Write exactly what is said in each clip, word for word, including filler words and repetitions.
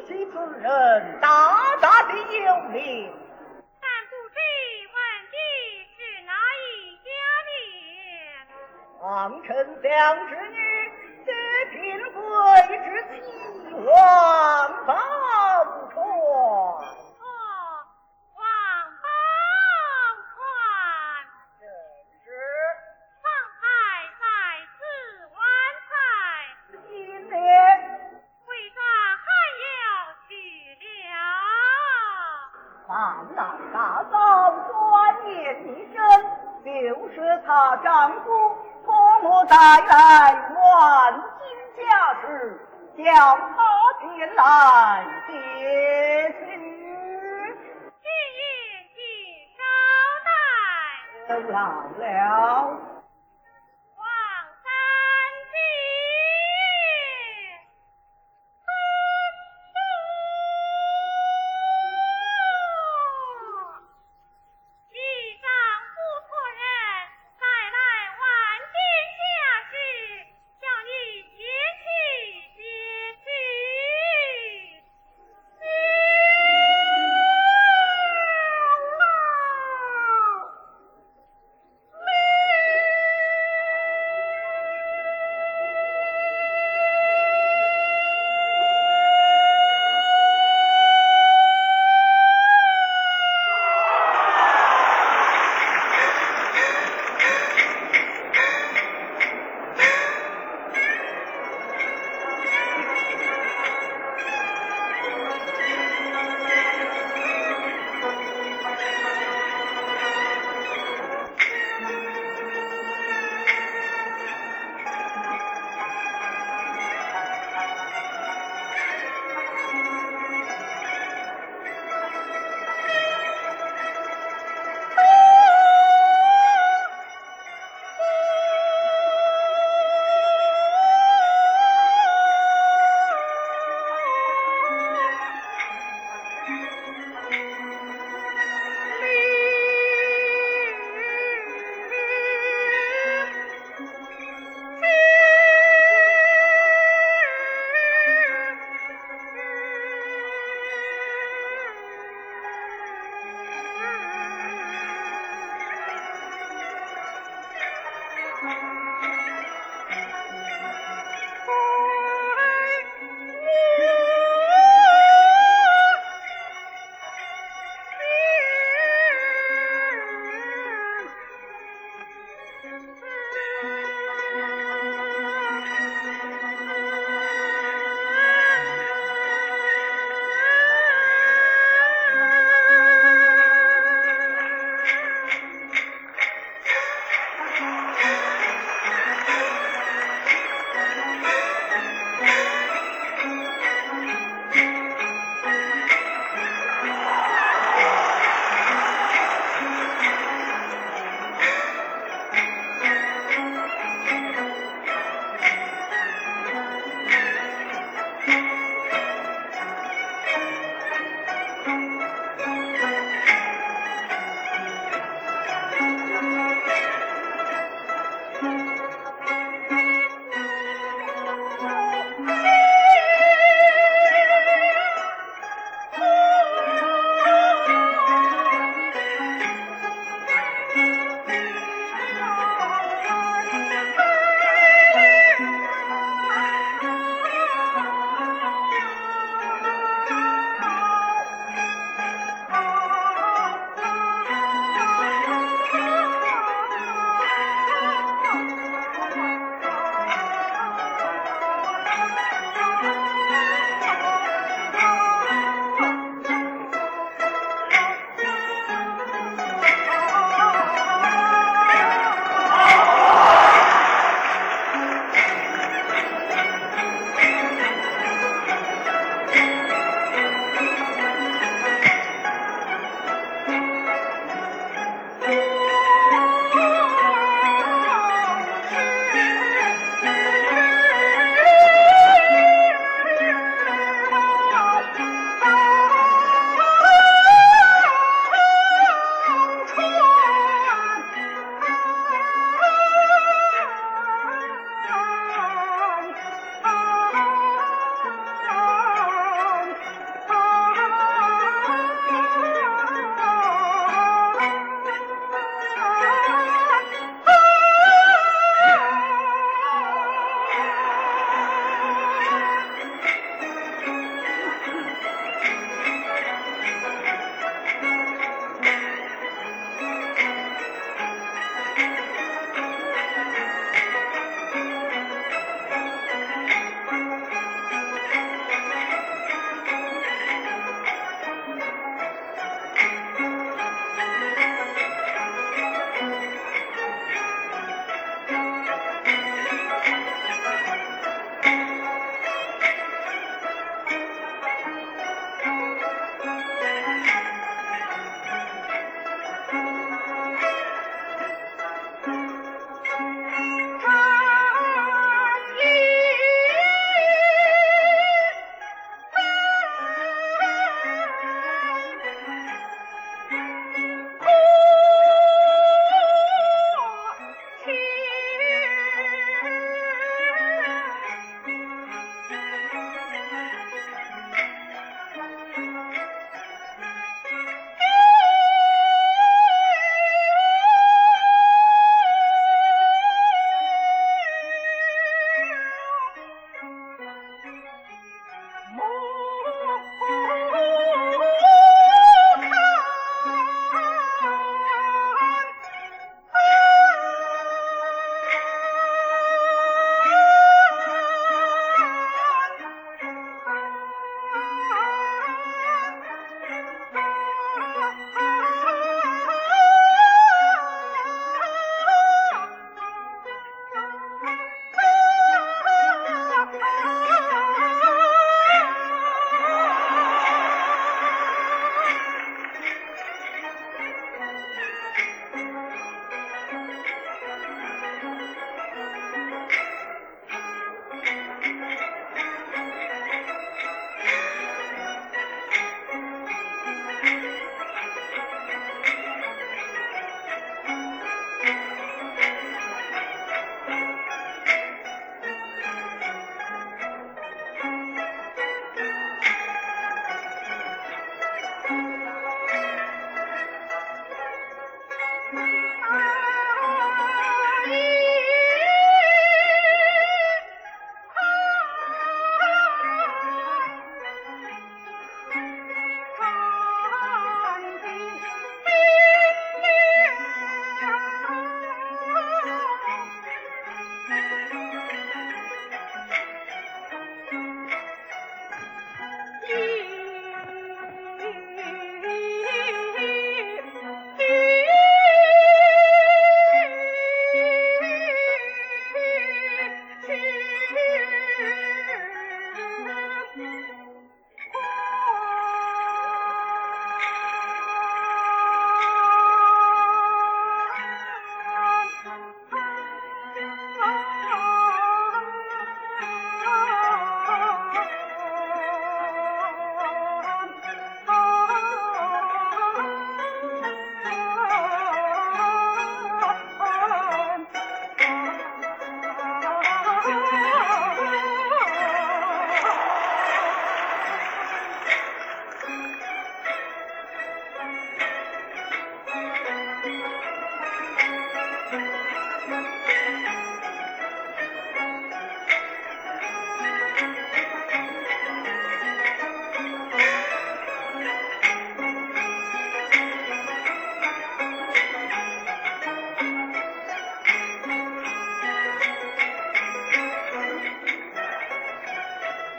及此人大大的有名。 但不知问的是哪一家的？ 王丞相之女，这嫔贵之妻王宝钏。 哦，王宝钏。 正是。 方才在此晚菜， 今年为啥还要去了？ 范大大嫂转念一生，就是她丈夫托我带来万金家事，叫他前来接去。 今夜请稍待。 都来了。 王三姐。遇上不错人带来万金家事，叫你接去接去。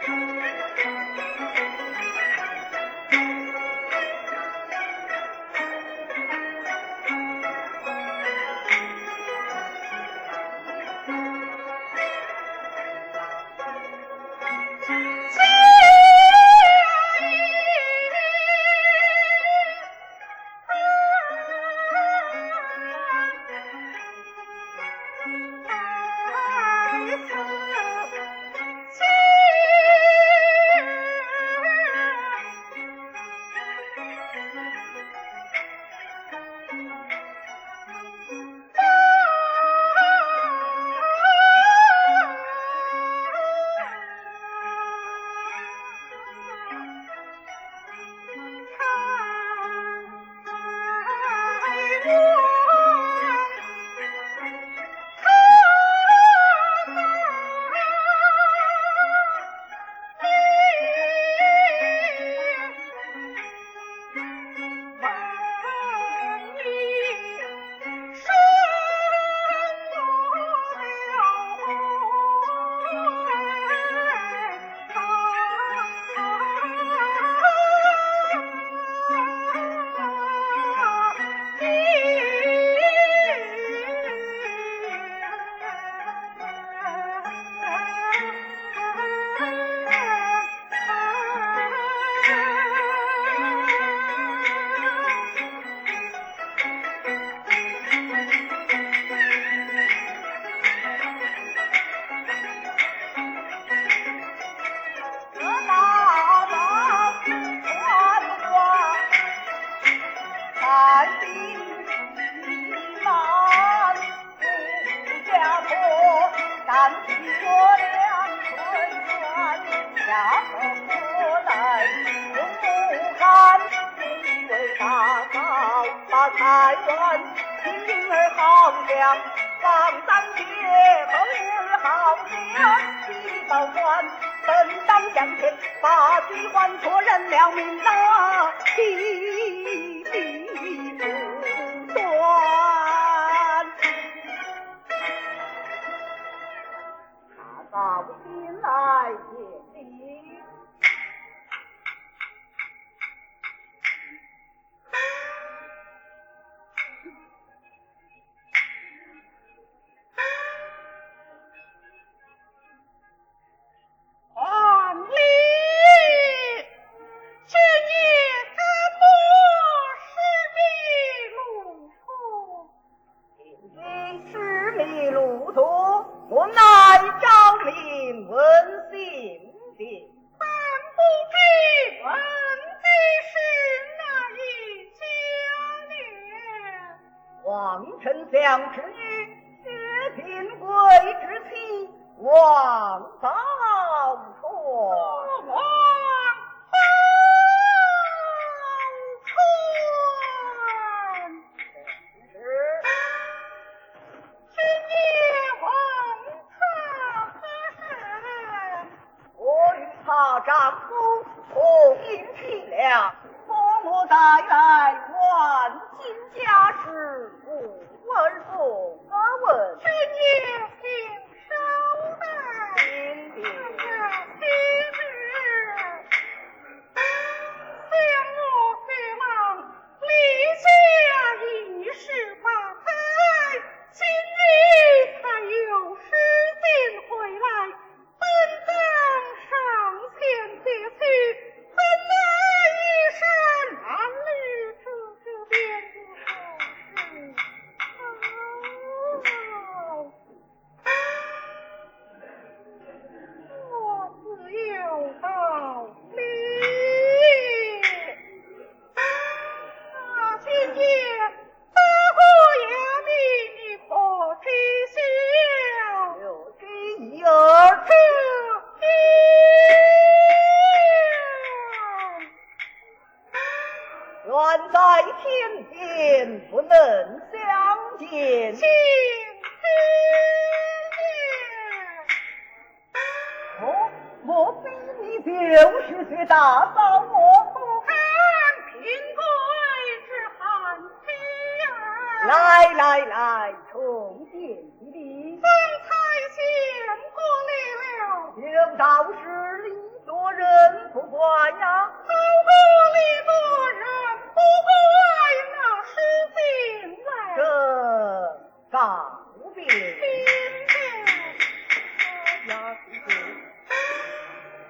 有道是李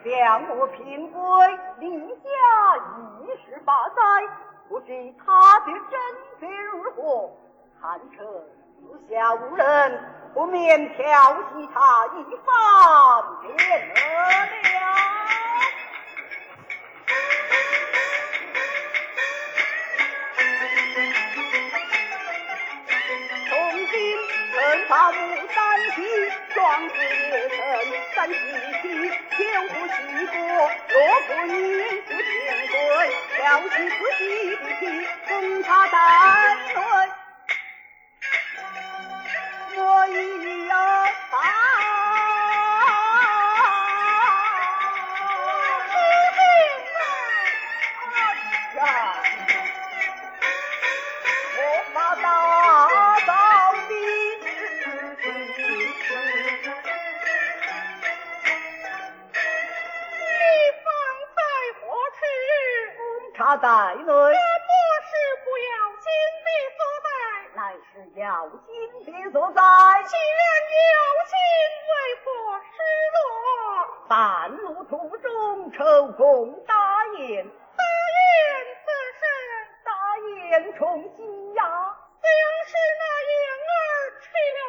将我聘归，离家一十八载，不知他的真贼如何？看成四下无人，不免调戏他一番便了。从今趁发木山西，壮志也成，三西去，天不西过，若不女不天贵，调戏自己的妻，封他在内。我已要把呀，我把大道的事情， 你方在何处？ 公差在内。 这不是不要紧的所在， 乃是要紧的所在。 既然要紧，为何失落？ 半路途中抽空大雁， 大雁此身， 大雁充饥呀， 像是那雁儿吃了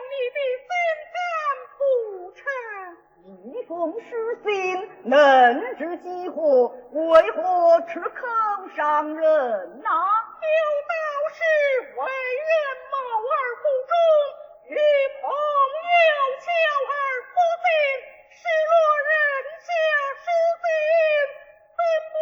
你的心肝不成？ 一封失信，能知几何？为何吃口伤人呐、啊？ 有道是为人貌而不忠，与朋友交而不信，失落人家书信，怎不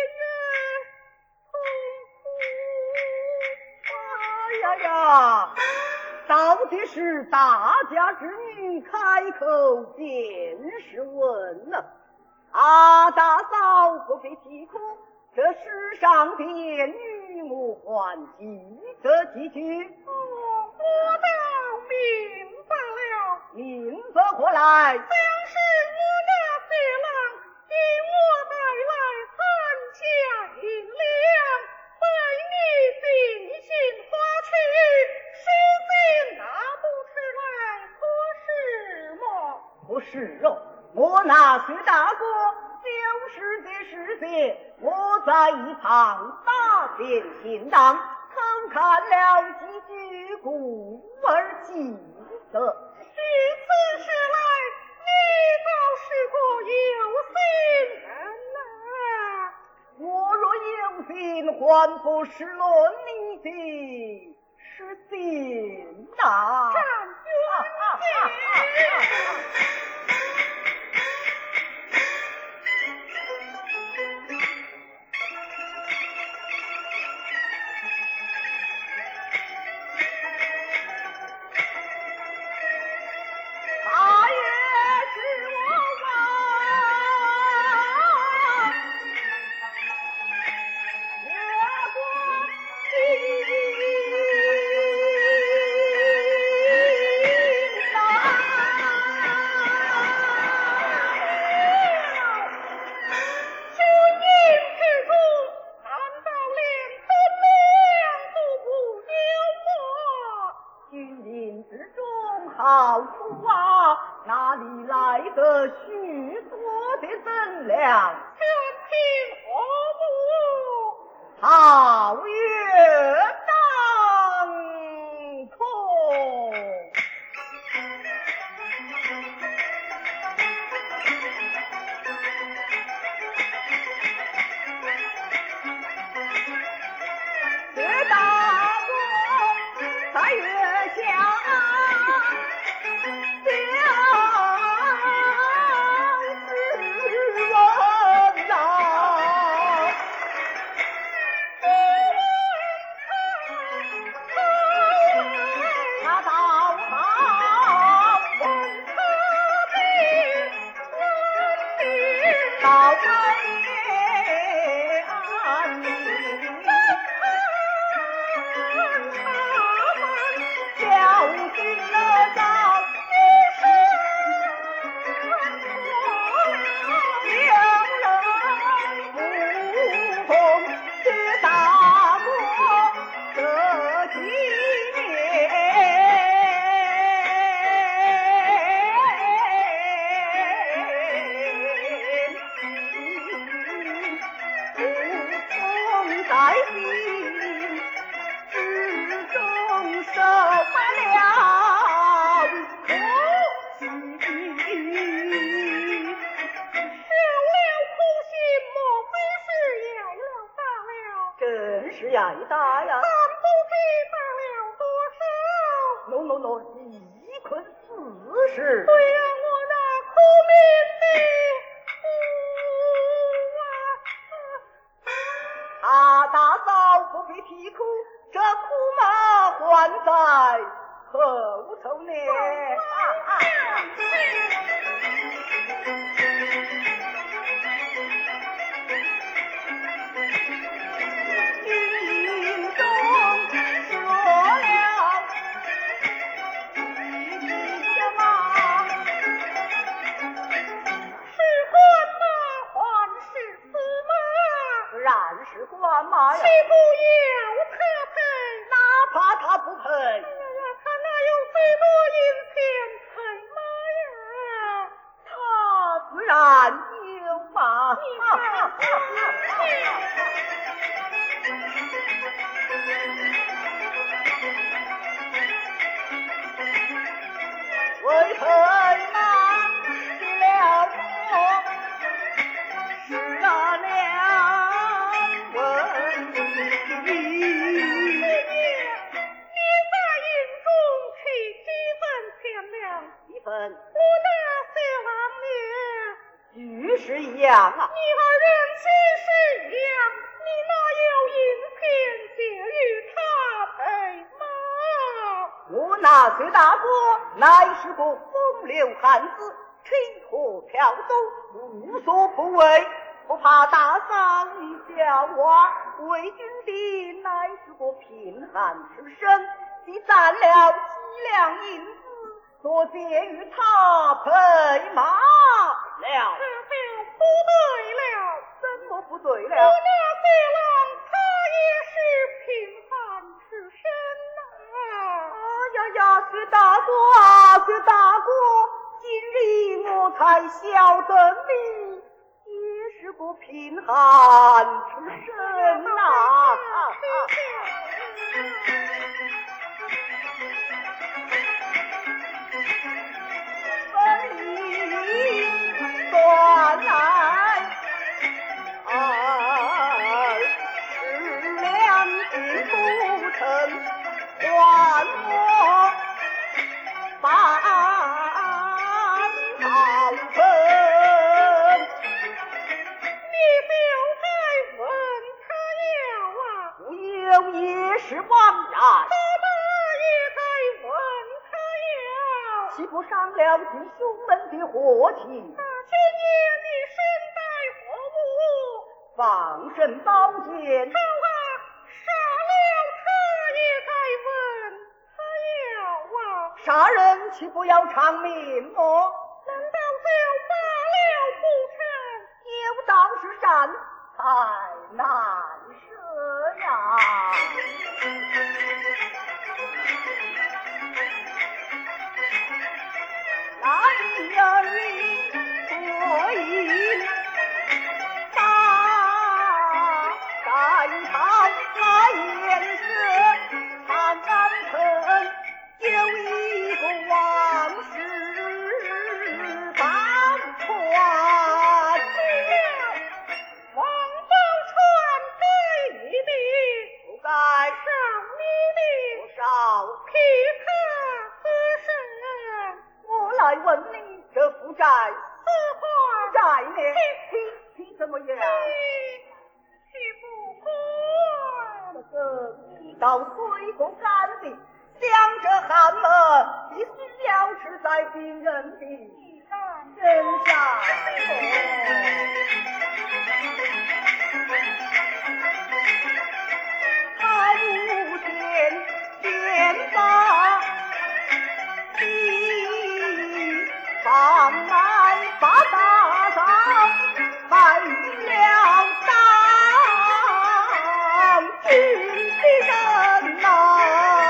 令人痛苦？ 哎呀呀，到底是大家之女，开口便是问了。啊，大嫂不必啼哭，这世上的女母还记得几句？ 哦，我倒明白了， 明白过来。 像是我那些郎给我带来三家银两，被你定心花去，书信拿不出来，可是么？ 不是哦，我那薛大哥就是的事情，我在一旁打点行当，偷看了几句，故而记得。 据此事来，你倒是个有心人啊！ 我若有心，还不失落你的失信呐！ 站远些！ 好处啊，哪里来的许多的分量？ 全凭何物？ 好月当空。薛大哥在月下。 是挨打呀？ 咱不知打了多少。 喏喏喏，一困四十。 对呀、啊，我那苦命的啊，大嫂不必啼哭，这苦嘛还在后头呢。啊啊是官马呀， 岂不要他赔？ 哪怕他不赔，哎呀，他哪有这多银钱赔马呀？ 他自然有嘛。 你看， 为赔马进了我，是那两问题。一分， 我的小郎爷， 俱是一样啊。 你二人既是一样，你哪有银钱借与他赔吗？ 我那薛大哥乃是个风流汉子，吃喝嫖赌，无所不为，不怕大嫂你笑话。为君的乃是个贫寒之身，既攒了几两银子，所借与他赔马了。 这就不对了。 怎么不对了？ 我那薛郎他也是贫寒之身呐。 哎呀呀，薛大哥啊，薛大哥，今日我才晓得你也是个贫寒之身呐。啊断来二十两银不成，还我半好分。 你就该问他要啊， 不有也是枉然。 他爸也该问他要。 岂不伤了弟兄们的和气？ 今夜你身带何物？ 放身宝剑。 好啊，杀了他也该问他要啊。 杀人岂不要偿命么？ 难道就罢了不成？ 有道是善，才难舍呀。那一人我已把在他那颜色长安城有一个王室宝钏。 对了，王宝钏该你的， 不该少你的， 多少替他何甚？ 我来问你，这负债何话？ 债呢？听听怎么样？ 岂不管？ 这个一道水过干的，想着寒门，必须要吃在病人的身上。他无钱便把地放满把大嫂害了当军的人呐。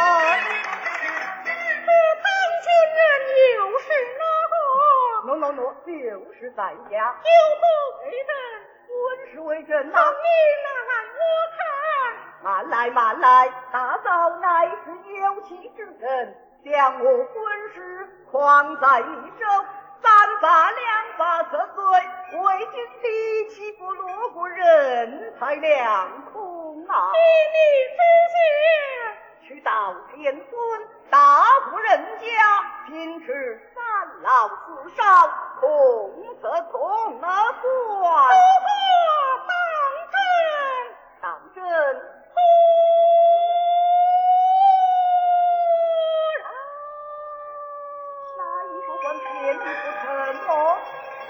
这当军人又是哪个？ 喏喏喏，就是在家。 有何为人？ 问是为人呐。 你拿来我看。 慢来慢来，大嫂乃是有妻之人，将我婚事诓在你手，三把两把色罪，为君的岂不落过人财两空哪？ 依你之去到天尊大户人家，平时三老四少，同则同了算。 不过当真， 当真。那一不管偏一不成么？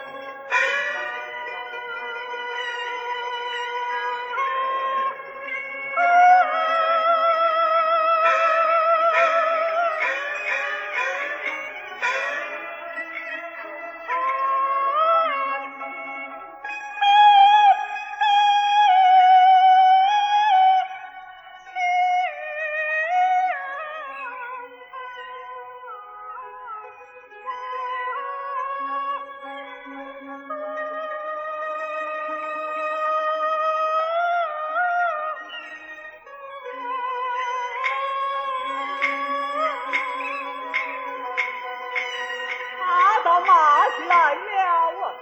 来了啊！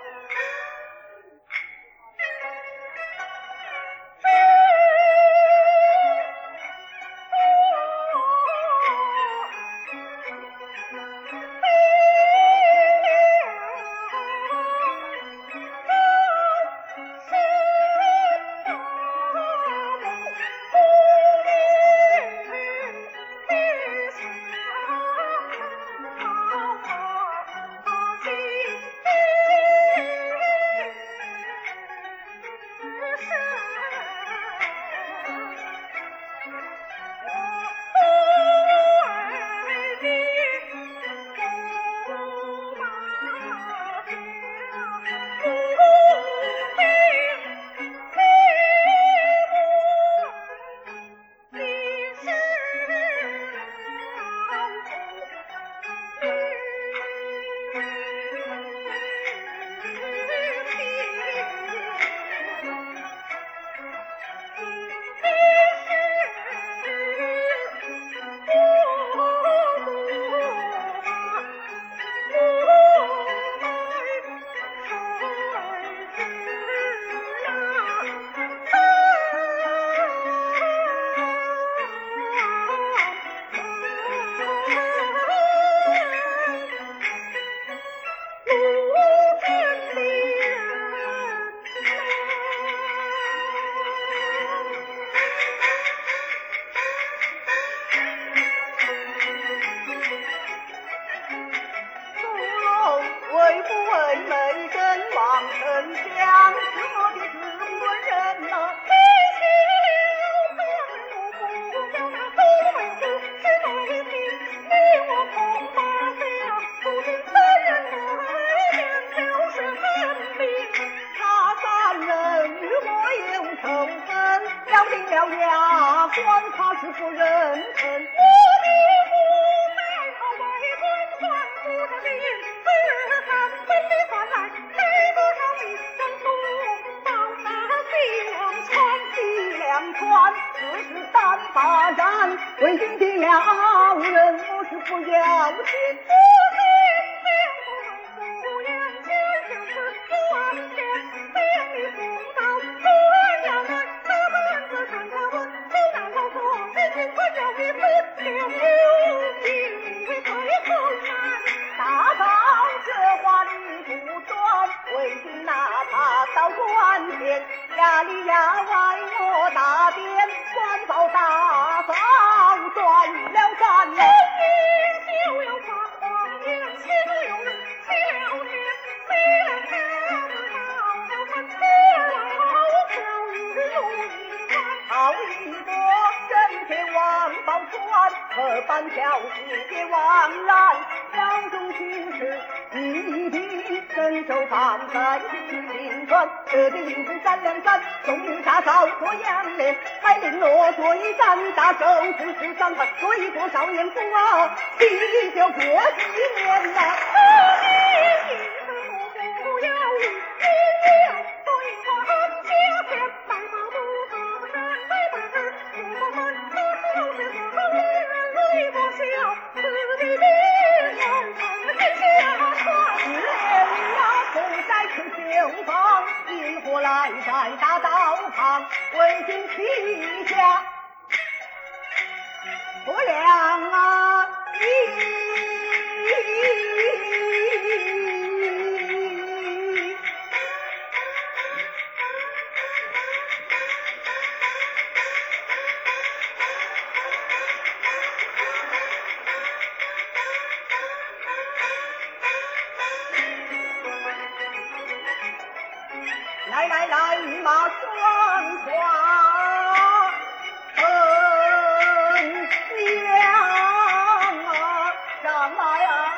为不为美人望丞相，是我的是文人呐。咬定了牙关，他是不认真。 我的父在朝为官官不得名，只看分里算来，没多少名人多，到达西凉川。 西凉川只是三把山，为君定了人，我是不要紧。大嫂这话理不断，为君哪怕到关前，衙里衙外我打点，官报大嫂断了三年。 就要发黄言，岂不有人欺了天？虽然家子到了三千老小日如一番， 好一个真天王宝钏，何般巧事别枉然。朝中军事一定伸手放在金川，这里应是三两三，终于大嫂做杨莲，才令我做一战大手指是三番，所以多少年夫啊，啤酒过几年了。 来在大道旁问心旗下，不良啊！来来来，马双花奔江啊，上来啊！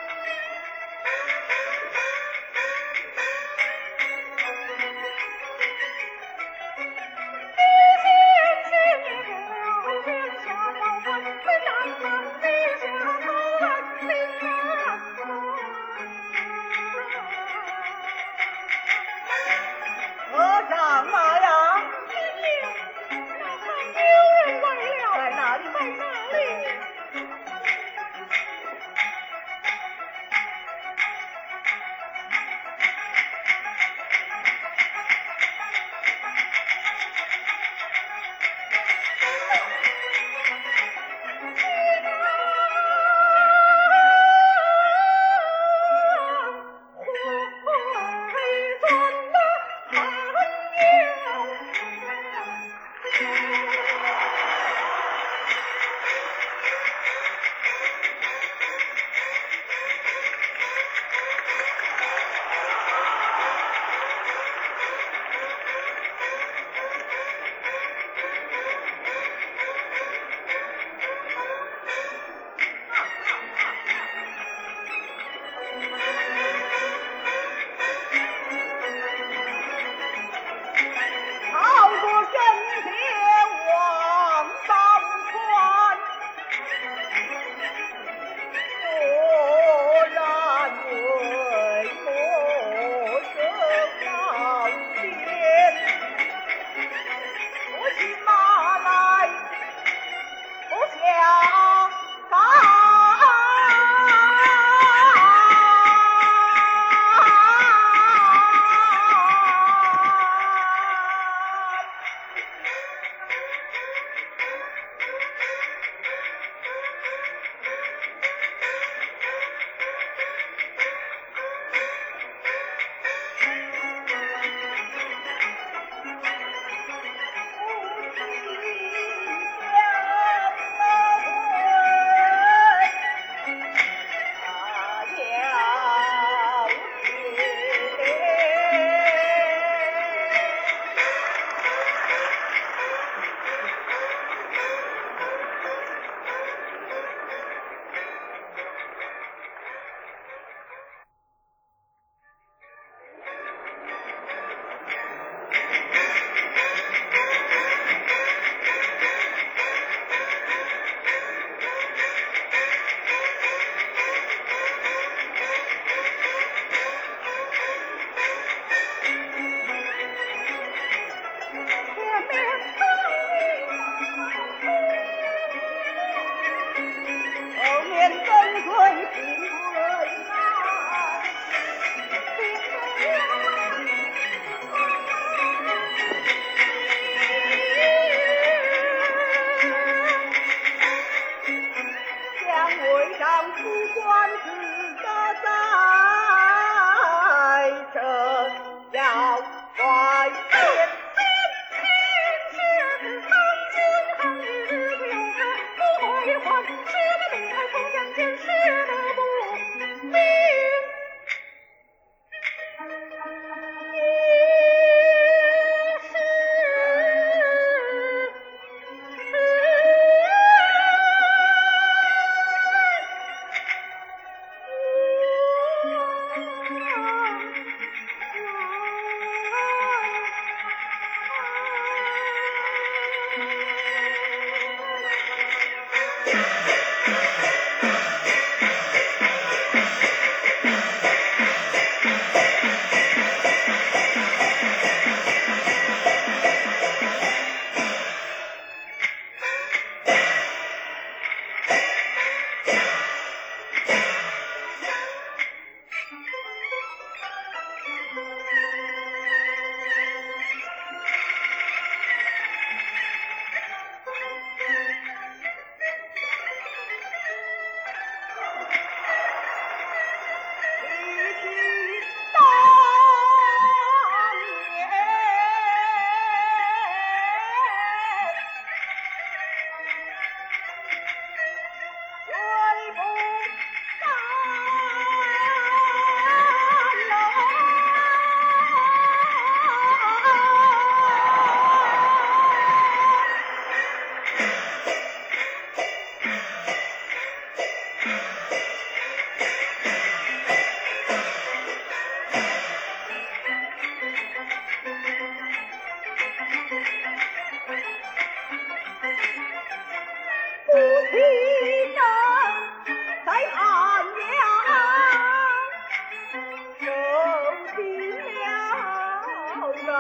我上马呀！ 有人来了， 在哪里？ 在哪里？ 好过神仙我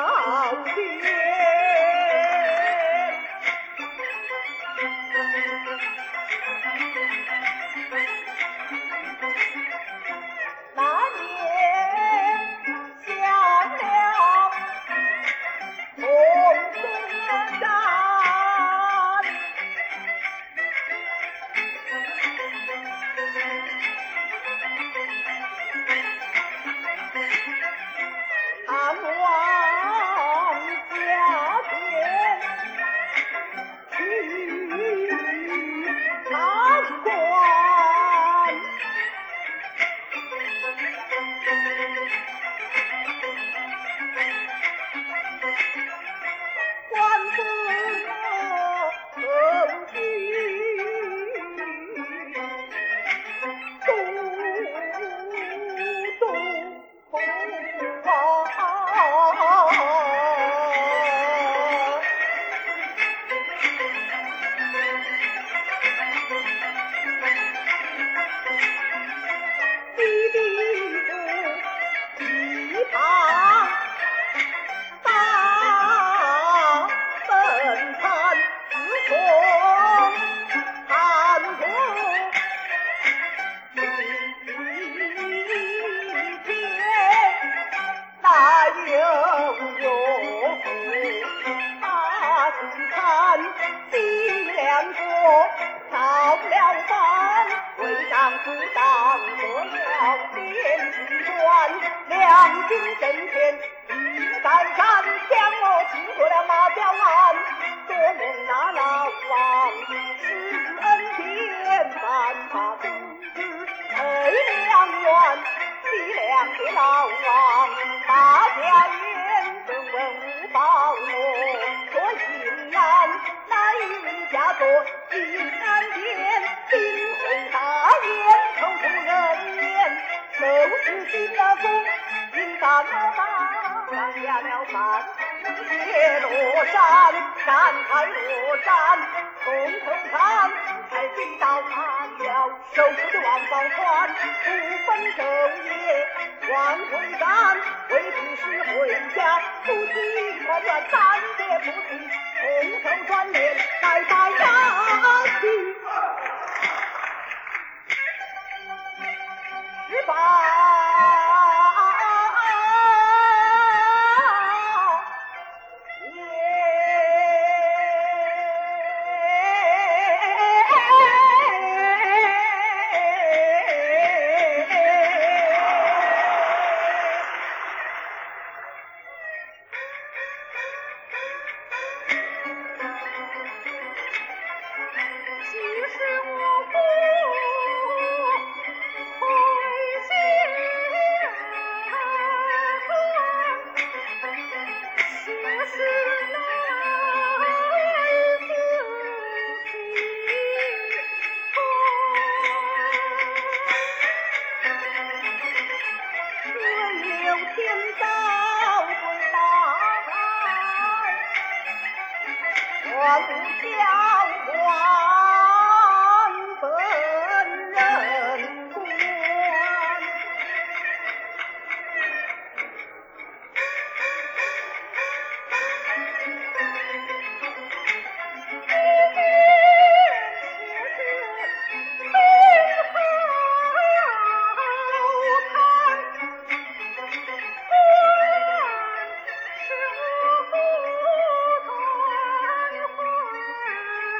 是我不团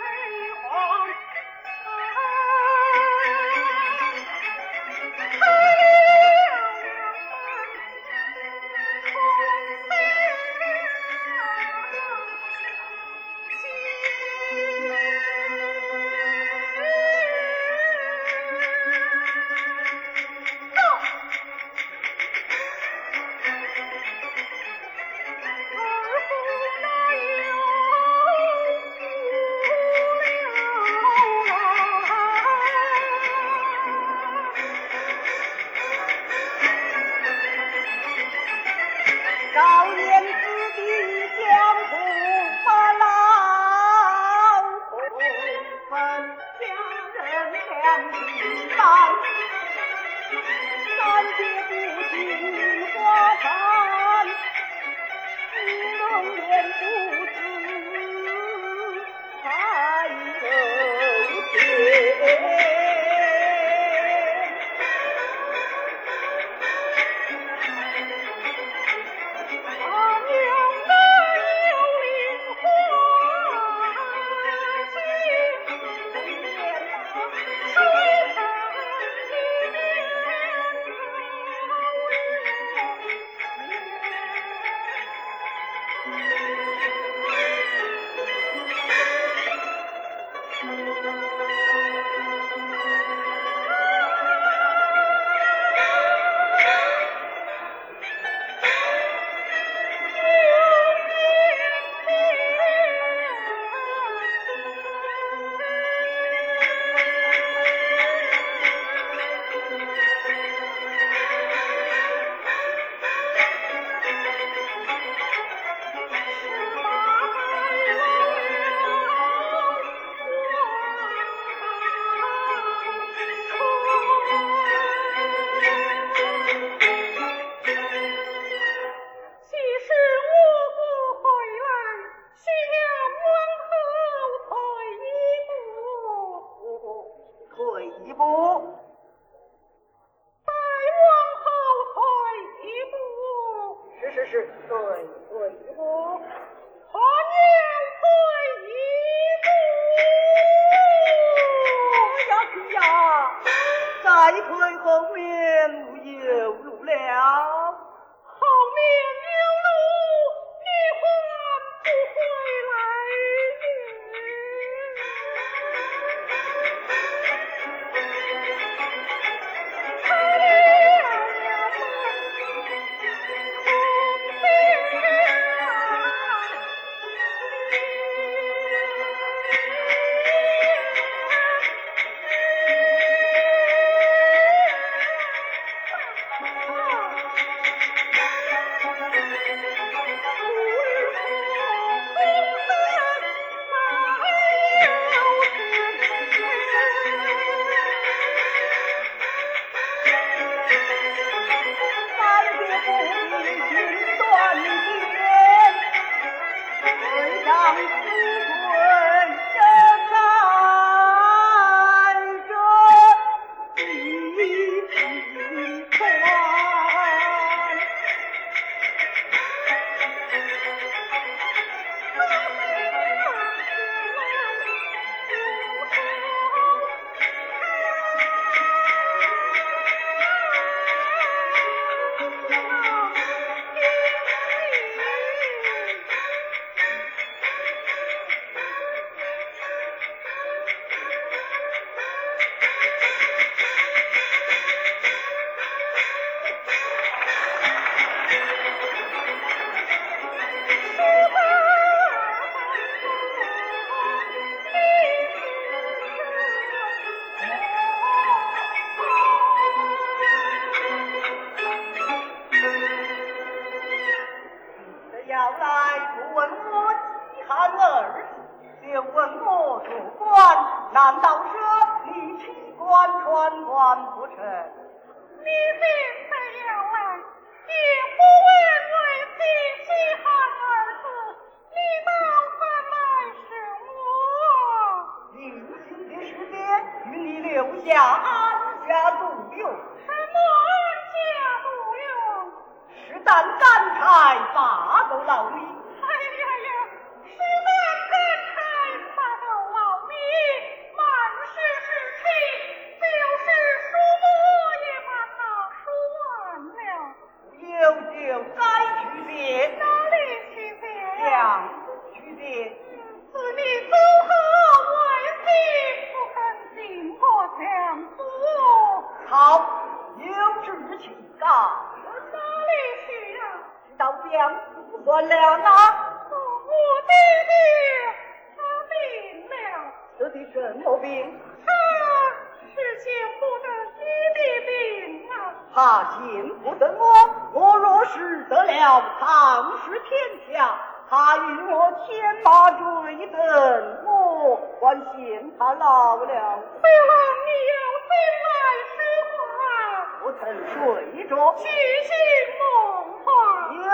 睡着， 举醒梦话， 夜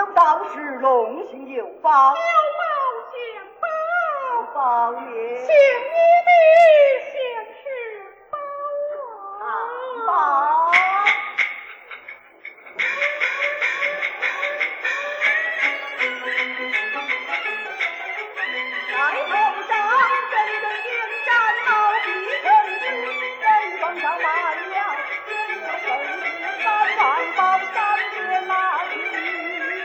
有道是龙行有方， 有报相报， 方也。 请一笔显示报啊！ 报。在头上真正应战到底城市，人方上来了，天上本是三万宝三千马匹。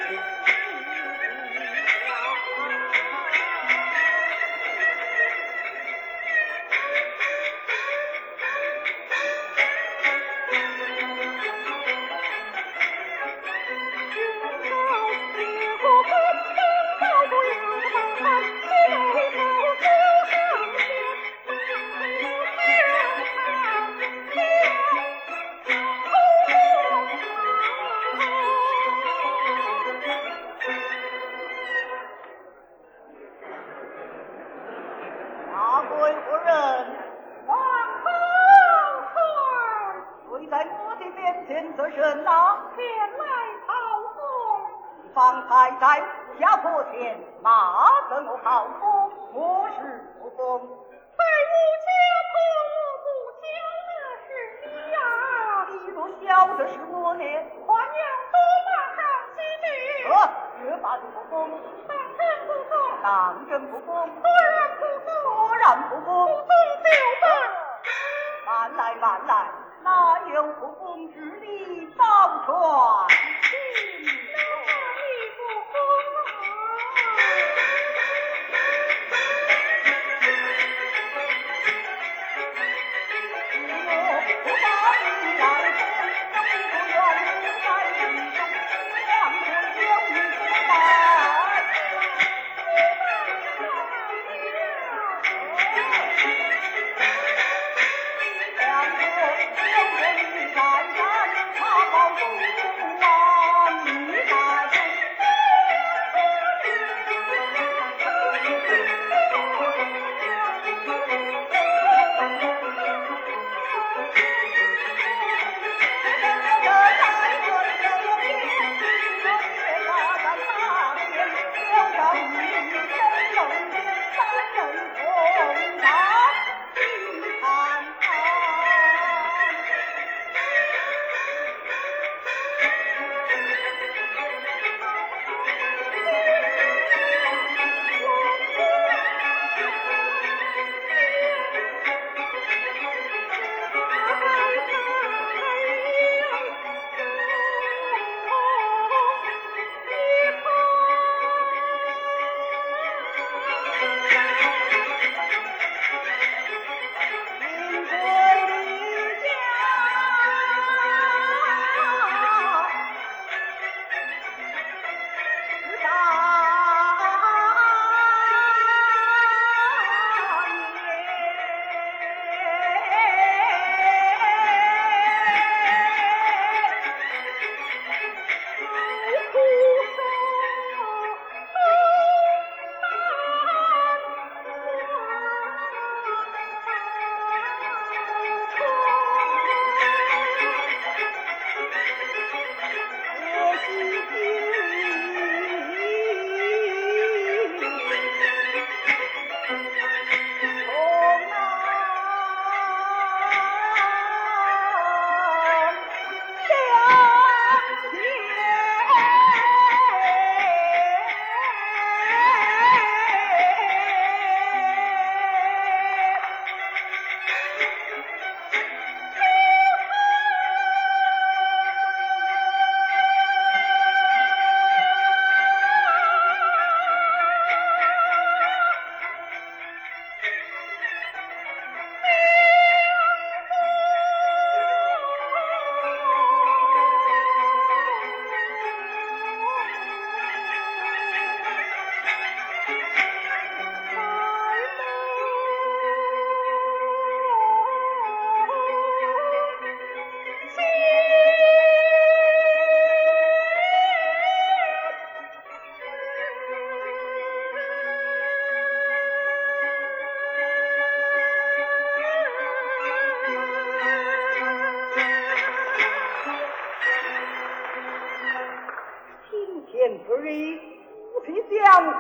大贵夫人， 王后儿， 跪在我的面前做甚呐？ 前来讨封。 方才在家婆前骂得我好风，我是不疯。 在我家婆我不晓得是你呀， 你若晓得是我呢， 还要多马上几句。 呃，越发就不疯， 当真不疯， 当真不疯， 果然不疯， 果然不不疯。 疯就罢。 慢来慢来，哪有不疯之理保全？ 哪里不疯我不把你来疯，这不愿意在心中，两腿有你不来。两个有人在山，他保公啊。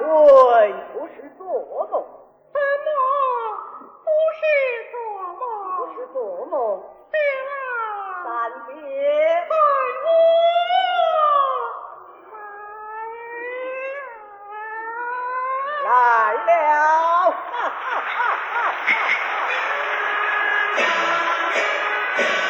会不是做梦？ 怎么不是做梦？ 不是做梦。 对了， 三姐， 看我来了！哈哈哈哈哈哈！